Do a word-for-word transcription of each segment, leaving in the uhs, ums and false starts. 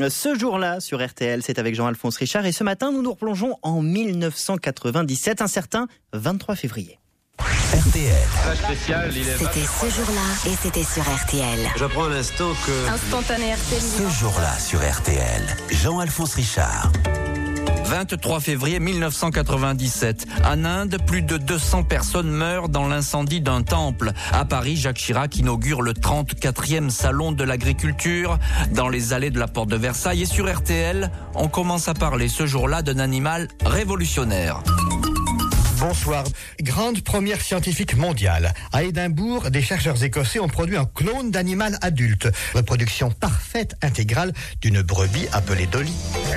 Ce jour-là sur R T L, c'est avec Jean-Alphonse Richard et ce matin, nous nous replongeons en mille neuf cent quatre-vingt-dix-sept, un certain vingt-trois février. R T L. Spécial, il est c'était ce jour-là et c'était sur R T L. J'apprends à l'instant que... Instantané R T L. Ce jour-là sur R T L, Jean-Alphonse Richard. vingt-trois février mille neuf cent quatre-vingt-dix-sept. En Inde, plus de deux cents personnes meurent dans l'incendie d'un temple. À Paris, Jacques Chirac inaugure le trente-quatrième salon de l'agriculture dans les allées de la porte de Versailles. Et sur R T L, on commence à parler ce jour-là d'un animal révolutionnaire. Bonsoir. Grande première scientifique mondiale. À Édimbourg, des chercheurs écossais ont produit un clone d'animal adulte. Reproduction parfaite, intégrale, d'une brebis appelée Dolly.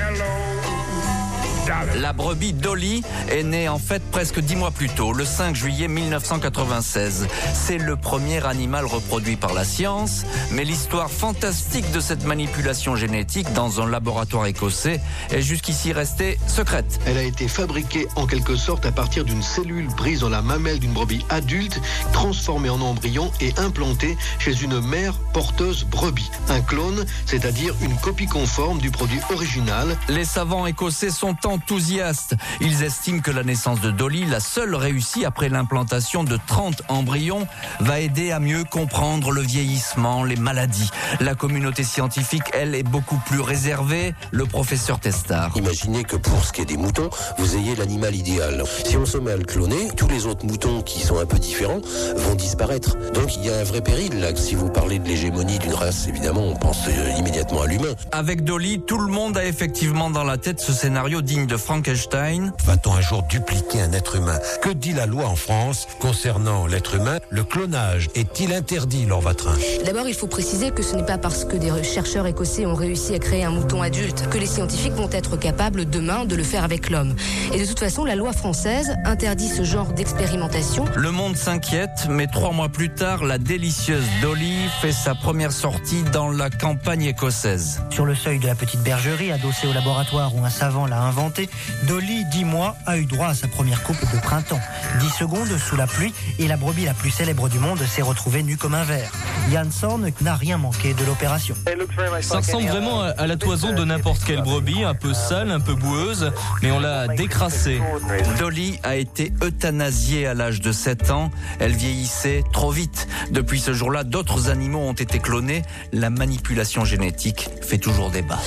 La brebis Dolly est née en fait presque dix mois plus tôt, le cinq juillet mille neuf cent quatre-vingt-seize. C'est le premier animal reproduit par la science, mais l'histoire fantastique de cette manipulation génétique dans un laboratoire écossais est jusqu'ici restée secrète. Elle a été fabriquée en quelque sorte à partir d'une cellule prise dans la mamelle d'une brebis adulte, transformée en embryon et implantée chez une mère porteuse brebis. Un clone, c'est-à-dire une copie conforme du produit original. Les savants écossais sont enthousiastes. Ils estiment que la naissance de Dolly, la seule réussie après l'implantation de trente embryons, va aider à mieux comprendre le vieillissement, les maladies. La communauté scientifique, elle, est beaucoup plus réservée. Le professeur Testard. Imaginez que pour ce qui est des moutons, vous ayez l'animal idéal. Si on se met à le cloner, tous les autres moutons qui sont un peu différents vont disparaître. Donc il y a un vrai péril là. Si vous parlez de l'hégémonie d'une race, évidemment, on pense immédiatement à l'humain. Avec Dolly, tout le monde a effectivement dans la tête ce scénario digne de Frankenstein. Va-t-on un jour dupliquer un être humain? Que dit la loi en France concernant l'être humain? Le clonage est-il interdit, Laure Vatrin? D'abord, il faut préciser que ce n'est pas parce que des chercheurs écossais ont réussi à créer un mouton adulte que les scientifiques vont être capables demain de le faire avec l'homme. Et de toute façon, la loi française interdit ce genre d'expérimentation. Le monde s'inquiète, mais trois mois plus tard, la délicieuse Dolly fait sa première sortie dans la campagne écossaise. Sur le seuil de la petite bergerie, adossée au laboratoire où un savant l'a inventée, Dolly, dix mois, a eu droit à sa première coupe de printemps. dix secondes sous la pluie et la brebis la plus célèbre du monde s'est retrouvée nue comme un ver. Jan Sorn n'a rien manqué de l'opération. Ça ressemble vraiment à la toison de n'importe quelle brebis, un peu sale, un peu boueuse, mais on l'a décrassée. Dolly a été euthanasiée à l'âge de sept ans. Elle vieillissait trop vite. Depuis ce jour-là, d'autres animaux ont été clonés. La manipulation génétique fait toujours débat.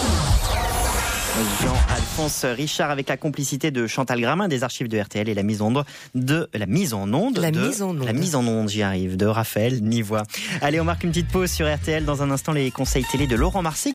Jean-Alphonse Richard avec la complicité de Chantal Gramin des archives de R T L et la mise en onde de la mise en onde la de, mise en onde la mise en onde j'y arrive de Raphaël Nivois. Allez, on marque une petite pause sur R T L. Dans un instant, les conseils télé de Laurent Marcy